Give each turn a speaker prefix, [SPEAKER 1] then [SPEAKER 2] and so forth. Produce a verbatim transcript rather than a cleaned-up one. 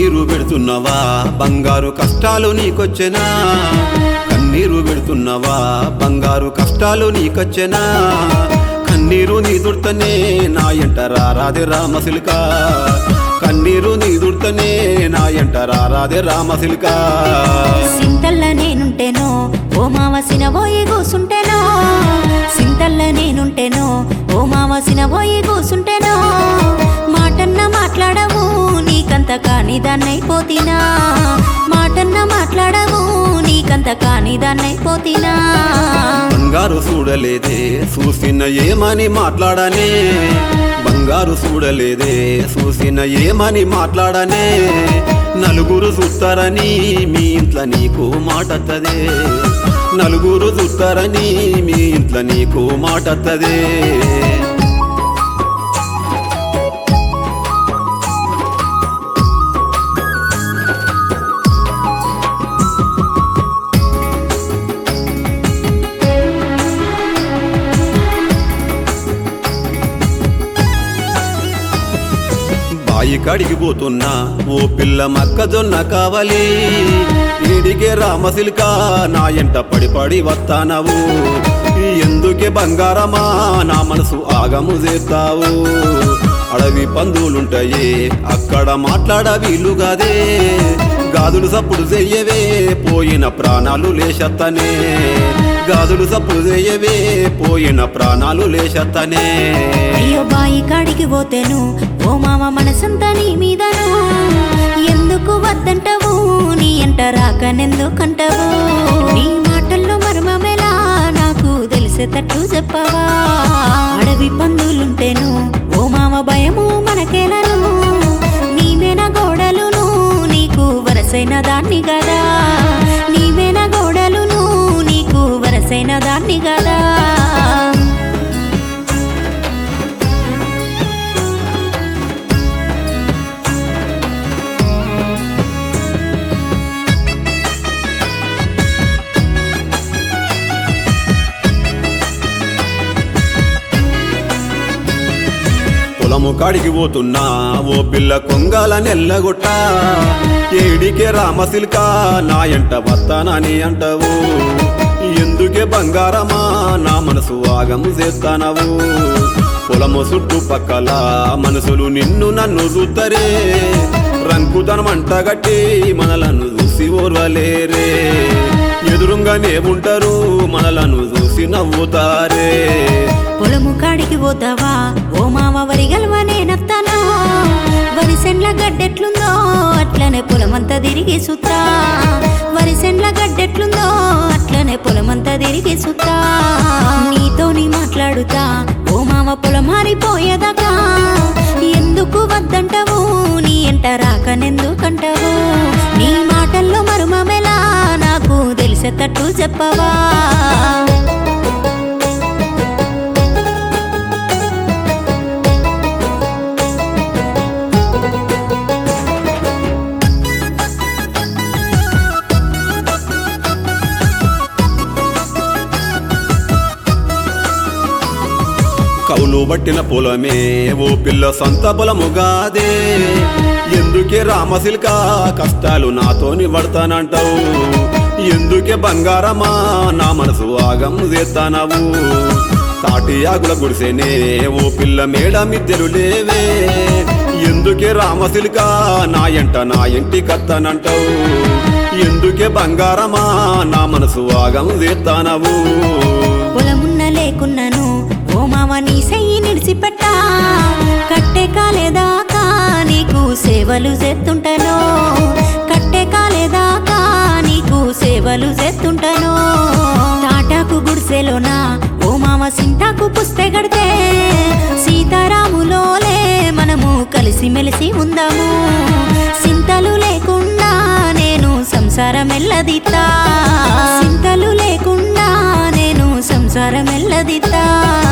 [SPEAKER 1] కన్నీరు పెడుతున్నవా బంగారు కష్టాలు నీకొచ్చెనా కన్నీరు పెడుతున్నవా బంగారు కష్టాలు నీకొచ్చెనా కన్నీరు నీ దుర్తనే నా ఎంట రారాదే రామసిల్క కన్నీరు నీ దుర్తనే నా ఎంట రారాదే రామసిల్క
[SPEAKER 2] సింతల్ల నేనుంటేనో ఓ మావసిన పోయి కూసుంటేనో సింతల్ల నేనుంటేనో ఓ మావసిన పోయి కూసుంటేనో మాటన్న మాట్లాడవు నీకంత కాని దాన్నైపోతినా మాటన్న మాట్లాడవు నీకంత కాని దాన్నైపోతినా
[SPEAKER 1] బంగారు చూడలేదే చూసిన ఏమని మాట్లాడనే బంగారు చూడలేదే చూసిన ఏమని మాట్లాడనే నలుగురు చూస్తారని మీ ఇంట్లో నీకు మాటత్తదే నలుగురు చూస్తారని మీ ఇంట్లో నీకు మాటత్తదే బాయి కాడికి పోతున్నా ఓ పిల్ల మక్కజొన్న కావాలి ఈడికే రామసిల్క నా ఎంట పడి పడి వస్తానవు ఎందుకే బంగారమా నా మనసు ఆగము చేస్తావు అడవి పందులుంటాయి అక్కడ మాట్లాడ వీలుగాదే గాదులు సప్పుడు చెయ్యవే పోయిన ప్రాణాలు లేచత్తనే గాదులు సప్పుడు చెయ్యవే పోయిన ప్రాణాలు లేచత్తనే
[SPEAKER 2] అయ్యో బాయి కాడికి పోతేను ఓ మామ మనసంతా నీ మీదను ఎందుకు వద్దంటవు నీ ఎంట రాకనెందుకంటవు నీ మాటల్లో మర్మమేలా నాకు తెలిసేటట్టు చెప్పవా అడవి పందులుంటేను ఓ మామ భయము మనకేలను నీవేన గోడలును నీకు వరసైన దాన్ని కదా నీవేన గోడలును నీకు వరసైన దాన్ని కదా
[SPEAKER 1] పొలము కాడికి పోతున్నా ఓ పిల్ల కొంగల నెల్లగొట్ట ఏడికే రామసిల్క నా ఎంట వస్తానని అంటవు ఎందుకే బంగారమా నా మనసు ఆగము చేస్తానవు పొలము చుట్టుపక్కల మనసులు నిన్ను నన్ను చూద్దరే రంకుతనం అంటగట్టి మనలను చూసి ఓర్వలేరే ఎదురుగానే ఉంటారు మనలను చూసి నవ్వుతారే
[SPEAKER 2] పొలము కాడికి పోతావా ఓ మామ వరి గల్వనే నత్తానా వరి సెండ్ల గడ్డెట్లుందో అట్లనే పొలమంతా తిరిగి సుత్తా వరి సెండ్ల గడ్డెట్లుందో అట్లనే పొలమంతా తిరిగి సుత్తా నీతోని మాట్లాడుతా ఓ మామ పొలం మారిపోయేదాకా ఎందుకు వద్దంటవు నీ ఎంట రాకనెందుకంటవు నీ మాటల్లో మరుమమెలా నాకు తెలిసేటట్టు చెప్పవా
[SPEAKER 1] కౌలు బట్టిన పొలమే ఓ పిల్ల సొంత పొలముగాదే ఎందుకే రామసిల్క కష్టాలు నాతోని పడతానంటావు ఎందుకే బంగారమా నా మనసు ఆగం చేస్తానవు తాటి ఆకుల గుడిసేనే ఓ పిల్ల మేడ మిద్దెలు లేవే ఎందుకే రామసిల్క నా ఎంట నా ఇంటి కత్తనంటావు ఎందుకే బంగారమా నా మనసు ఆగం చేస్తానవు
[SPEAKER 2] పొలమున్న లేకున్నాను ఓ మామ నీ సెయ్యి నిడిచిపెట్టా కట్టే కాలేదాకా నీకు సేవలు చేస్తుంటాను కట్టే కాలేదాకా నీకు సేవలు చేస్తుంటాను తాటాకు గుడిసెలోనా ఓ మామ సింతాకు పుస్తే గడితే సీతారాములోలే మనము కలిసి మెలిసి ఉందాము సింతలు లేకుండా నేను సంసారం ఎల్లదిత్తా సింతలు లేకుండా నేను సంసారం ఎల్లదిత్తా